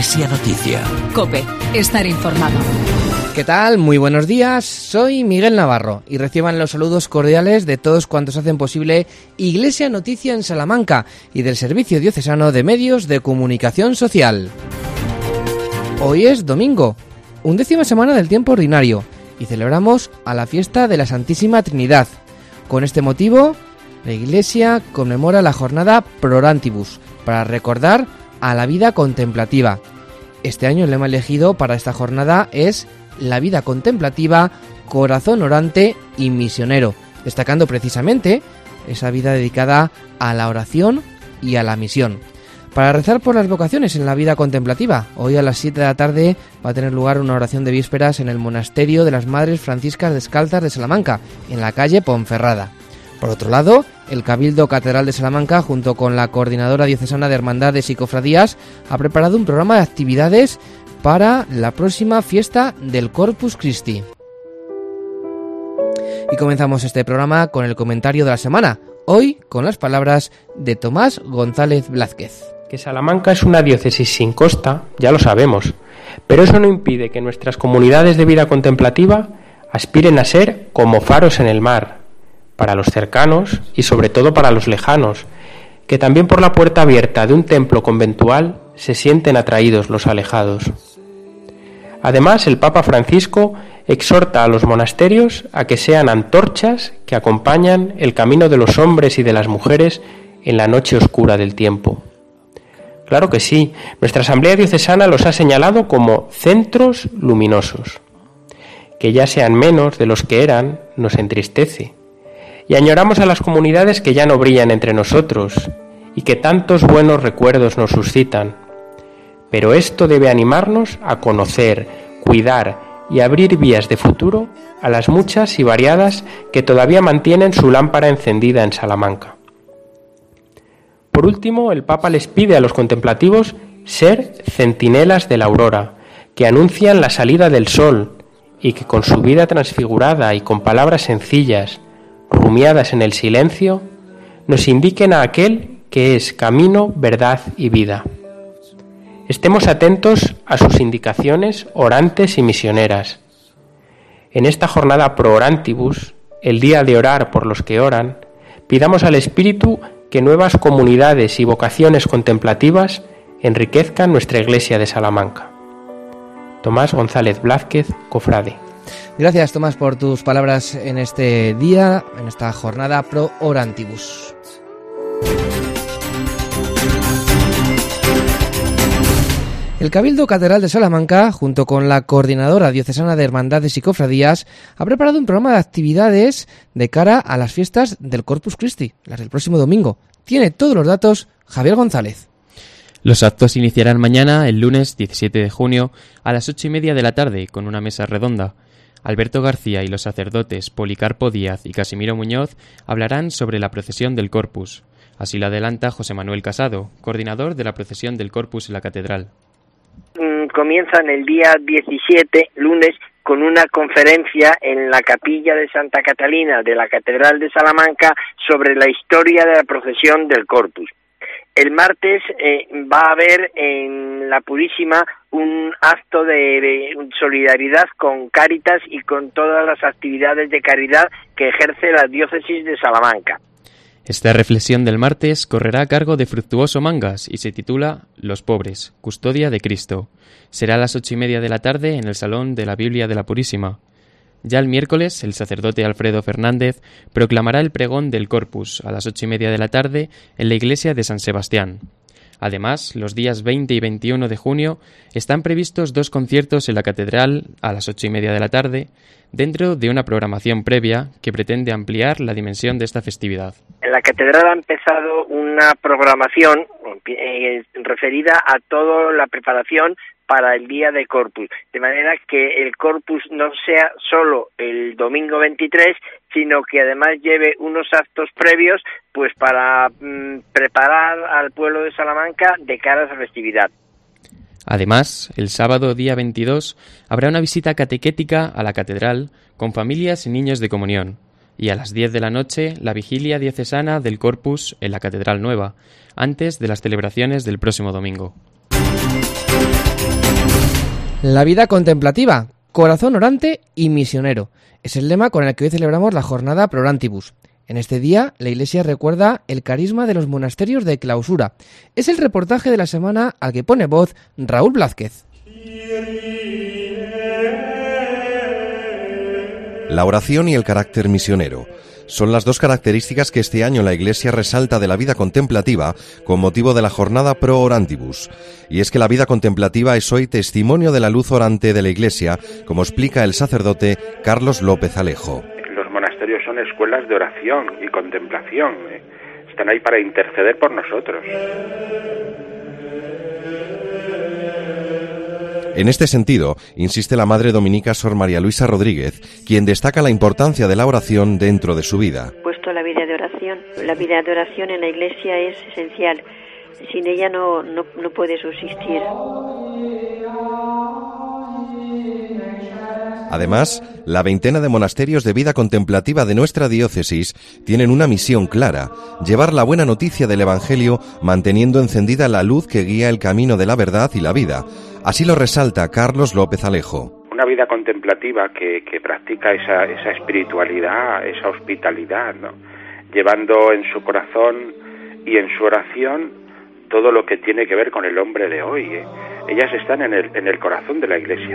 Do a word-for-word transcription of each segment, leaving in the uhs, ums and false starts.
Iglesia Noticia. COPE, estar informado. ¿Qué tal? Muy buenos días, soy Miguel Navarro y reciban los saludos cordiales de todos cuantos hacen posible Iglesia Noticia en Salamanca y del Servicio Diocesano de Medios de Comunicación Social. Hoy es domingo, undécima semana del tiempo ordinario, y celebramos a la fiesta de la Santísima Trinidad. Con este motivo, la Iglesia conmemora la jornada Pro Orantibus, para recordar a la vida contemplativa. Este año el lema elegido para esta jornada es la vida contemplativa, corazón orante y misionero, destacando precisamente esa vida dedicada a la oración y a la misión. Para rezar por las vocaciones en la vida contemplativa, hoy a las siete de la tarde va a tener lugar una oración de vísperas en el Monasterio de las Madres Franciscas Descalzas de Salamanca, en la calle Ponferrada. Por otro lado, el Cabildo Catedral de Salamanca, junto con la Coordinadora Diocesana de Hermandades y Cofradías, ha preparado un programa de actividades para la próxima fiesta del Corpus Christi. Y comenzamos este programa con el comentario de la semana, hoy con las palabras de Tomás González Blázquez. Que Salamanca es una diócesis sin costa, ya lo sabemos, pero eso no impide que nuestras comunidades de vida contemplativa aspiren a ser como faros en el mar, para los cercanos y sobre todo para los lejanos, que también por la puerta abierta de un templo conventual se sienten atraídos los alejados. Además, el Papa Francisco exhorta a los monasterios a que sean antorchas que acompañan el camino de los hombres y de las mujeres en la noche oscura del tiempo. Claro que sí, nuestra Asamblea Diocesana los ha señalado como centros luminosos. Que ya sean menos de los que eran nos entristece. Y añoramos a las comunidades que ya no brillan entre nosotros y que tantos buenos recuerdos nos suscitan. Pero esto debe animarnos a conocer, cuidar y abrir vías de futuro a las muchas y variadas que todavía mantienen su lámpara encendida en Salamanca. Por último, el Papa les pide a los contemplativos ser centinelas de la aurora, que anuncian la salida del sol y que con su vida transfigurada y con palabras sencillas, rumiadas en el silencio, nos indiquen a aquel que es camino, verdad y vida. Estemos atentos a sus indicaciones orantes y misioneras. En esta jornada Pro Orantibus, el día de orar por los que oran, pidamos al Espíritu que nuevas comunidades y vocaciones contemplativas enriquezcan nuestra Iglesia de Salamanca. Tomás González Blázquez, cofrade. Gracias, Tomás, por tus palabras en este día, en esta jornada Pro Orantibus. El Cabildo Catedral de Salamanca, junto con la Coordinadora Diocesana de Hermandades y Cofradías, ha preparado un programa de actividades de cara a las fiestas del Corpus Christi, las del próximo domingo. Tiene todos los datos Javier González. Los actos iniciarán mañana, el lunes diecisiete de junio, a las ocho y media de la tarde, con una mesa redonda. Alberto García y los sacerdotes Policarpo Díaz y Casimiro Muñoz hablarán sobre la procesión del Corpus. Así lo adelanta José Manuel Casado, coordinador de la procesión del Corpus en la catedral. Comienzan el día diecisiete, lunes, con una conferencia en la capilla de Santa Catalina de la Catedral de Salamanca sobre la historia de la procesión del Corpus. El martes eh, va a haber en la Purísima un acto de, de solidaridad con Cáritas y con todas las actividades de caridad que ejerce la diócesis de Salamanca. Esta reflexión del martes correrá a cargo de Fructuoso Mangas y se titula Los pobres, custodia de Cristo. Será a las ocho y media de la tarde en el Salón de la Biblia de la Purísima. Ya el miércoles, el sacerdote Alfredo Fernández proclamará el pregón del Corpus a las ocho y media de la tarde en la iglesia de San Sebastián. Además, los días veinte y veintiuno de junio están previstos dos conciertos en la catedral a las ocho y media de la tarde, dentro de una programación previa que pretende ampliar la dimensión de esta festividad. En la catedral ha empezado una programación eh, referida a toda la preparación para el día de Corpus, de manera que el Corpus no sea solo el domingo veintitrés, sino que además lleve unos actos previos pues para mm, preparar al pueblo de Salamanca de cara a esa festividad. Además, el sábado día veintidós habrá una visita catequética a la catedral con familias y niños de comunión, y a las diez de la noche la vigilia diocesana del Corpus en la Catedral Nueva, antes de las celebraciones del próximo domingo. La vida contemplativa, corazón orante y misionero. Es el lema con el que hoy celebramos la jornada Pro Orantibus. En este día, la Iglesia recuerda el carisma de los monasterios de clausura. Es el reportaje de la semana al que pone voz Raúl Blázquez. La oración y el carácter misionero son las dos características que este año la Iglesia resalta de la vida contemplativa con motivo de la jornada Pro Orantibus. Y es que la vida contemplativa es hoy testimonio de la luz orante de la Iglesia, como explica el sacerdote Carlos López Alejo. Los monasterios son escuelas de oración y contemplación. ¿eh? Están ahí para interceder por nosotros. En este sentido, insiste la madre dominica Sor María Luisa Rodríguez, quien destaca la importancia de la oración dentro de su vida. Puesto la vida de oración, la vida de oración en la Iglesia es esencial. Sin ella no, no, no puede subsistir. Además, la veintena de monasterios de vida contemplativa de nuestra diócesis tienen una misión clara: llevar la buena noticia del Evangelio manteniendo encendida la luz que guía el camino de la verdad y la vida. Así lo resalta Carlos López Alejo. Una vida contemplativa que, que practica esa, esa espiritualidad, esa hospitalidad, ¿no? Llevando en su corazón y en su oración todo lo que tiene que ver con el hombre de hoy. ¿eh? Ellas están en el, en el corazón de la Iglesia.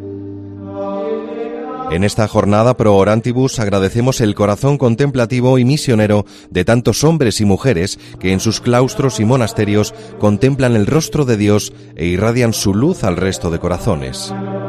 En esta jornada Pro Orantibus agradecemos el corazón contemplativo y misionero de tantos hombres y mujeres que en sus claustros y monasterios contemplan el rostro de Dios e irradian su luz al resto de corazones.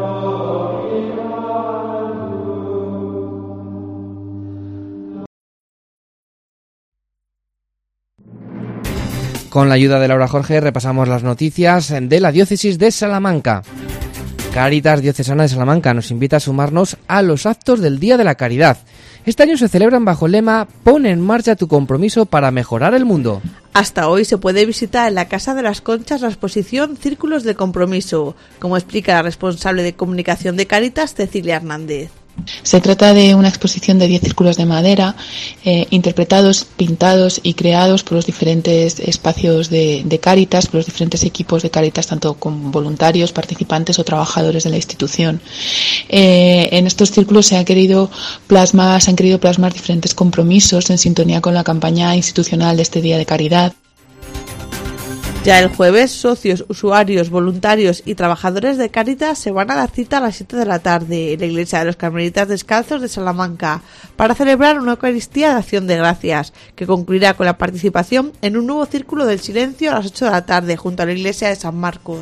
Con la ayuda de Laura Jorge repasamos las noticias de la diócesis de Salamanca. Cáritas Diocesana de Salamanca nos invita a sumarnos a los actos del Día de la Caridad. Este año se celebran bajo el lema «Pon en marcha tu compromiso para mejorar el mundo». Hasta hoy se puede visitar en la Casa de las Conchas la exposición Círculos de Compromiso, como explica la responsable de comunicación de Cáritas, Cecilia Hernández. Se trata de una exposición de diez círculos de madera, eh, interpretados, pintados y creados por los diferentes espacios de, de Cáritas, por los diferentes equipos de Cáritas, tanto con voluntarios, participantes o trabajadores de la institución. Eh, en estos círculos se ha querido plasmar, se han querido plasmar diferentes compromisos en sintonía con la campaña institucional de este Día de Caridad. Ya el jueves, socios, usuarios, voluntarios y trabajadores de Cáritas se van a dar cita a las siete de la tarde en la Iglesia de los Carmelitas Descalzos de Salamanca para celebrar una Eucaristía de Acción de Gracias, que concluirá con la participación en un nuevo Círculo del Silencio a las ocho de la tarde junto a la Iglesia de San Marcos.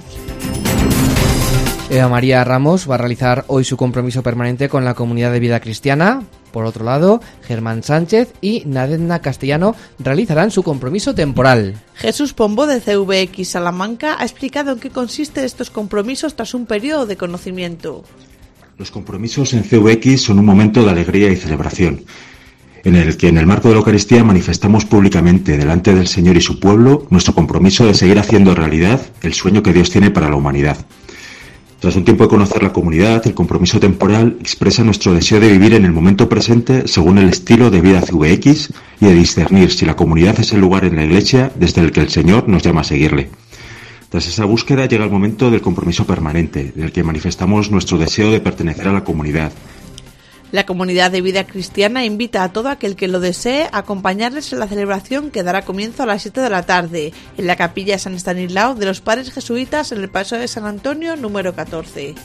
Eva María Ramos va a realizar hoy su compromiso permanente con la comunidad de vida cristiana. Por otro lado, Germán Sánchez y Nadezhda Castellano realizarán su compromiso temporal. Jesús Pombo de C V X Salamanca ha explicado en qué consisten estos compromisos tras un periodo de conocimiento. Los compromisos en C V X son un momento de alegría y celebración, en el que en el marco de la Eucaristía manifestamos públicamente delante del Señor y su pueblo nuestro compromiso de seguir haciendo realidad el sueño que Dios tiene para la humanidad. Tras un tiempo de conocer la comunidad, el compromiso temporal expresa nuestro deseo de vivir en el momento presente según el estilo de vida C V X y de discernir si la comunidad es el lugar en la Iglesia desde el que el Señor nos llama a seguirle. Tras esa búsqueda llega el momento del compromiso permanente, en el que manifestamos nuestro deseo de pertenecer a la comunidad. La comunidad de vida cristiana invita a todo aquel que lo desee a acompañarles en la celebración que dará comienzo a las siete de la tarde en la capilla San Estanislao de los Padres Jesuitas en el Paseo de San Antonio número catorce.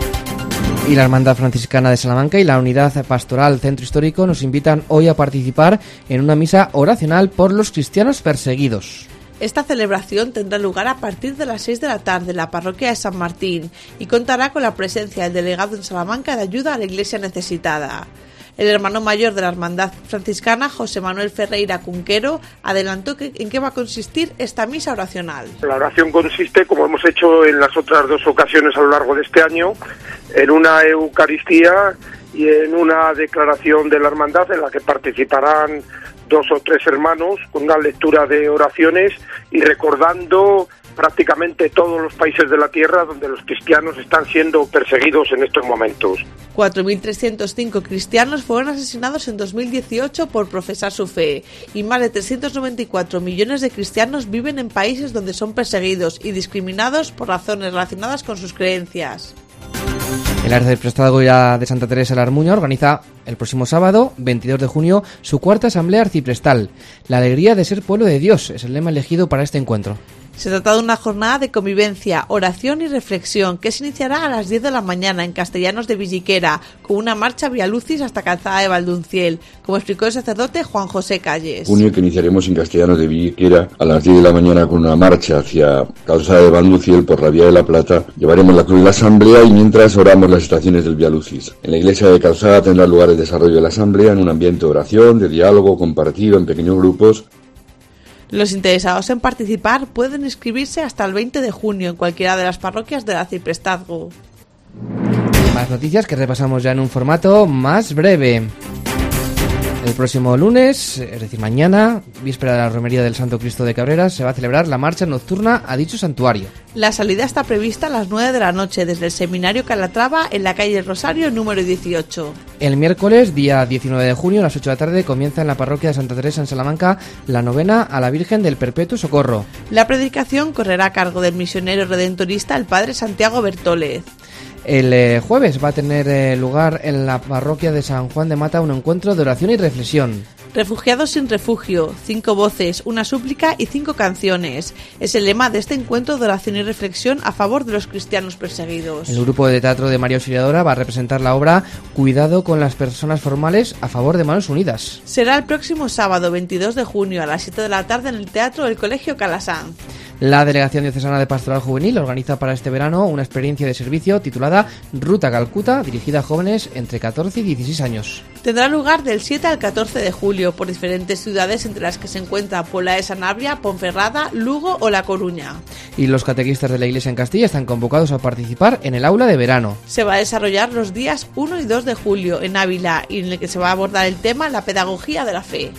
Y la Hermandad Franciscana de Salamanca y la Unidad Pastoral Centro Histórico nos invitan hoy a participar en una misa oracional por los cristianos perseguidos. Esta celebración tendrá lugar a partir de las seis de la tarde en la parroquia de San Martín y contará con la presencia del delegado en Salamanca de ayuda a la Iglesia necesitada. El hermano mayor de la Hermandad Franciscana, José Manuel Ferreira Cunquero, adelantó que, en qué va a consistir esta misa oracional. La oración consiste, como hemos hecho en las otras dos ocasiones a lo largo de este año, en una Eucaristía y en una declaración de la Hermandad en la que participarán dos o tres hermanos con una lectura de oraciones y recordando prácticamente todos los países de la tierra donde los cristianos están siendo perseguidos en estos momentos. cuatro mil trescientos cinco cristianos fueron asesinados en dos mil dieciocho por profesar su fe y más de trescientos noventa y cuatro millones de cristianos viven en países donde son perseguidos y discriminados por razones relacionadas con sus creencias. El arciprestazgo de Santa Teresa de la Armuña organiza el próximo sábado, veintidós de junio, su cuarta asamblea arciprestal. La alegría de ser pueblo de Dios es el lema elegido para este encuentro. Se trata de una jornada de convivencia, oración y reflexión que se iniciará a las diez de la mañana en Castellanos de Villiquera, con una marcha vía Lucis hasta Calzada de Valdunciel, como explicó el sacerdote Juan José Calles. Junio que iniciaremos en Castellanos de Villiquera a las diez de la mañana con una marcha hacia Calzada de Valdunciel por la Vía de la Plata. Llevaremos la cruz de la asamblea y mientras oramos las estaciones del vía Lucis. En la iglesia de Calzada tendrá lugar el desarrollo de la asamblea en un ambiente de oración, de diálogo compartido en pequeños grupos. Los interesados en participar pueden inscribirse hasta el veinte de junio en cualquiera de las parroquias del arciprestazgo. Más noticias que repasamos ya en un formato más breve. El próximo lunes, es decir mañana, víspera de la romería del Santo Cristo de Cabreras, se va a celebrar la marcha nocturna a dicho santuario. La salida está prevista a las nueve de la noche desde el Seminario Calatrava en la calle Rosario número dieciocho. El miércoles, día diecinueve de junio, a las ocho de la tarde, comienza en la parroquia de Santa Teresa en Salamanca la novena a la Virgen del Perpetuo Socorro. La predicación correrá a cargo del misionero redentorista el padre Santiago Bertólez. El eh, jueves va a tener eh, lugar en la parroquia de San Juan de Mata un encuentro de oración y reflexión. Refugiados sin refugio, cinco voces, una súplica y cinco canciones. Es el lema de este encuentro de oración y reflexión a favor de los cristianos perseguidos. El grupo de teatro de María Auxiliadora va a representar la obra Cuidado con las personas formales a favor de Manos Unidas. Será el próximo sábado veintidós de junio a las siete de la tarde en el Teatro del Colegio Calasanz. La Delegación Diocesana de Pastoral Juvenil organiza para este verano una experiencia de servicio titulada Ruta Calcuta, dirigida a jóvenes entre catorce y dieciséis años. Tendrá lugar del siete al catorce de julio por diferentes ciudades entre las que se encuentra Puebla de Sanabria, Ponferrada, Lugo o La Coruña. Y los catequistas de la Iglesia en Castilla están convocados a participar en el aula de verano. Se va a desarrollar los días uno y dos de julio en Ávila y en el que se va a abordar el tema la pedagogía de la fe.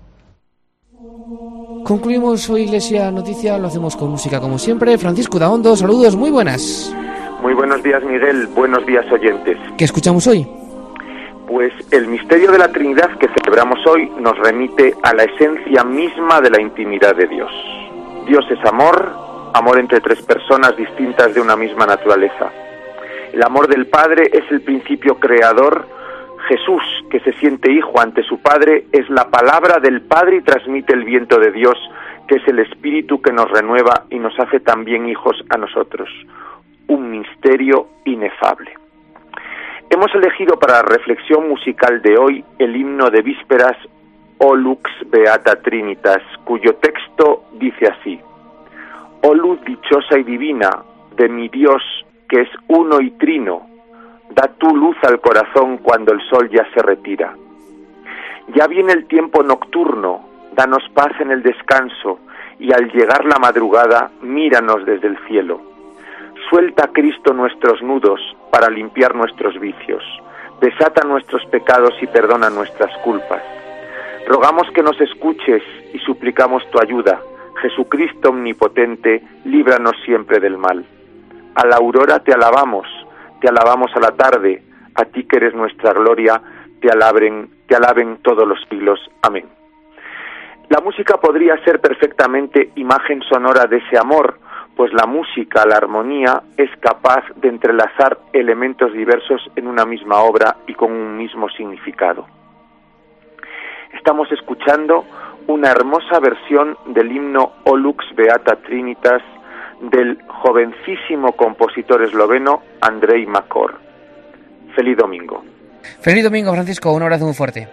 Concluimos hoy Iglesia Noticia, lo hacemos con música como siempre. Francisco Daondo, saludos, muy buenas. Muy buenos días, Miguel, buenos días, oyentes. ¿Qué escuchamos hoy? Pues el misterio de la Trinidad que celebramos hoy nos remite a la esencia misma de la intimidad de Dios. Dios es amor, amor entre tres personas distintas de una misma naturaleza. El amor del Padre es el principio creador. Jesús, que se siente hijo ante su Padre, es la palabra del Padre y transmite el viento de Dios, que es el Espíritu que nos renueva y nos hace también hijos a nosotros. Un misterio inefable. Hemos elegido para la reflexión musical de hoy el himno de vísperas O Lux Beata Trinitas, cuyo texto dice así: Oh luz dichosa y divina de mi Dios, que es uno y trino, da tu luz al corazón cuando el sol ya se retira. Ya viene el tiempo nocturno, danos paz en el descanso, y al llegar la madrugada, míranos desde el cielo. Suelta, Cristo, nuestros nudos para limpiar nuestros vicios. Desata nuestros pecados y perdona nuestras culpas. Rogamos que nos escuches y suplicamos tu ayuda. Jesucristo omnipotente, líbranos siempre del mal. A la aurora te alabamos, te alabamos a la tarde, a ti que eres nuestra gloria, te alaben, te alaben todos los siglos. Amén. La música podría ser perfectamente imagen sonora de ese amor, pues la música, la armonía, es capaz de entrelazar elementos diversos en una misma obra y con un mismo significado. Estamos escuchando una hermosa versión del himno O Lux Beata Trinitas del jovencísimo compositor esloveno Andrei Makor. Feliz domingo. Feliz domingo, Francisco, un abrazo muy fuerte.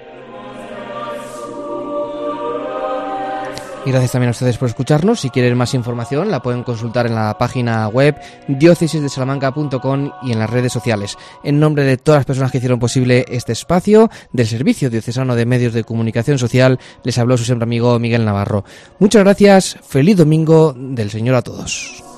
Y gracias también a ustedes por escucharnos. Si quieren más información la pueden consultar en la página web diócesis de salamanca punto com y en las redes sociales. En nombre de todas las personas que hicieron posible este espacio, del Servicio Diocesano de Medios de Comunicación Social, les habló su siempre amigo Miguel Navarro. Muchas gracias, feliz domingo del Señor a todos.